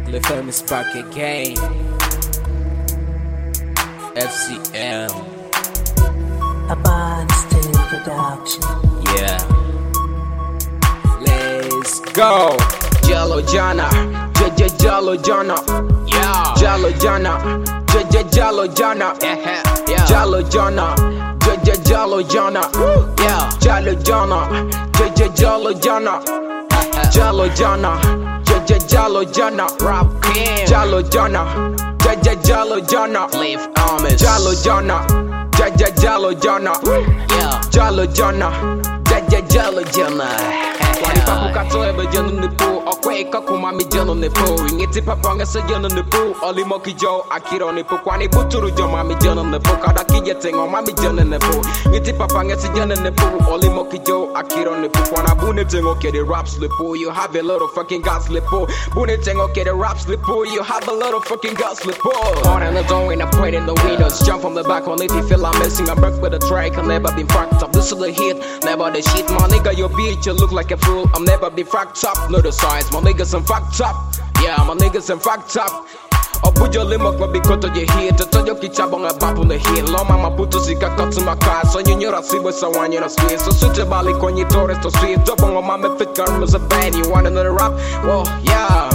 Le Film is back again. FCM. A Boston production. Yeah. Let's go. Jello Jana, Jello Jana, Yeah. Jello Jana, Jello Jana, Yeah. Jello Jana, Jello Jana, Yeah. Jello Jana, Jello Jana, Jello Jana, Jello Jana, Rap King. Jello Jana, Jello Jana, Leaf Armies. Jello Jana, Jello Jana, Yeah. Jello Jana, Jello Jana. Wani papu kato ebe jeno nipo okwe kakuma mi jeno nipo ingeti papanga se jeno nipo oli moki jo akiro nipo kwani buturu jo mami jeno nipo kada kije tengo mami jeno nipo ingeti papanga se jeno nipo oli moki jo akiro nipo kwana bune tengo ke the raps lipo you have a lot of fucking gas lipo bune tengo ke the raps lipo you have a lot of fucking gas lipo on and the door in a point in the windows jump from the back on if you feel I'm missing I'm back with a track I've never been fucked up this is the hit never the shit my nigga your bitch you look like a fool I'm never been fucked up, no the size. My niggas I'm fucked up. Yeah, my niggas I'm fucked up. Obujo limok ma bikoto je hit. Toyo kichabong a bapu na hit. Lo mama puto sika kotsu maka. So you nyora sibo sa wanyo na squeeze. So suche bali konyi torres to street. Dobong o mama fit gun was a band. You want another rap? Well, yeah.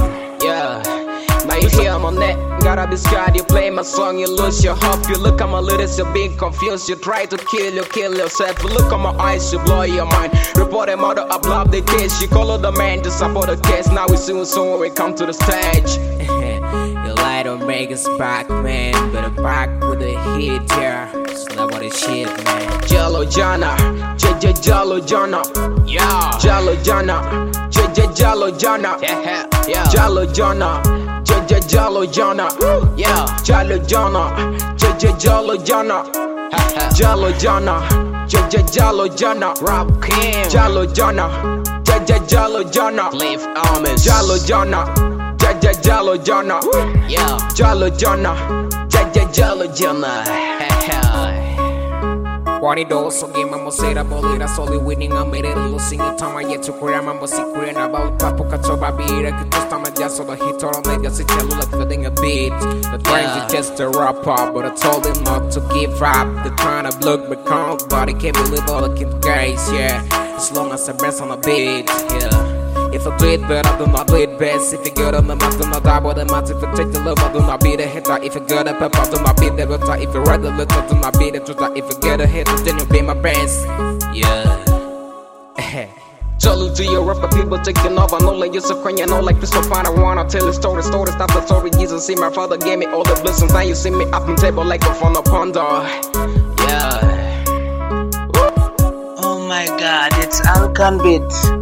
Now you hear I'm on net, gotta be scared. You play my song, you lose your hope. You look at my lyrics, you're being confused. You try to kill yourself. You look at my eyes, you blow your mind. Report a mother, I love the case. You call the man to support the case. Now we soon when we come to the stage. You light on make us back, man. But I'm back with a hit, yeah. It's not what it shit, man. Jello Jana, Jello Jana, Yeah. Jello Jana, Jello Jana, Yeah. Jello Jana, Jello Jana, Yeah. Jello Jana, Jello Jana, Jello Jana, Jello Jana, Rap King. Jello Jana, Jello Jana, Leaf Armies. Jello Jana, Jello Jana, Yeah. Jello Jana, Jello Jana. Kwani doso game I'm say bolira solely winning I'm made it losing it time I yet to career I'm secret about papo katoba beer just time I just saw the hit on they just tell like feeling a beat the trying to just a rap up but I told him not to give up the trying to block me count but I can't believe all the kid guys yeah as long as I rest on a beat yeah. If I do it better, I do not do it best. If you good on the map, do not die by the mouth. If you take the love, I do not be the hitter. If you good up, I do not be the better. If you write the letter, do not be the truth. If you get a hit, then you be my best. Yeah. Salute to your rapper, people taking over. No like you're so crying, no like Pistol Fine. I wanna tell a story, stop the story. Jesus, see my father gave me all the blessings. Now you see me up on table like a phone upon door. Yeah. Oh my god, it's Alkan Beats.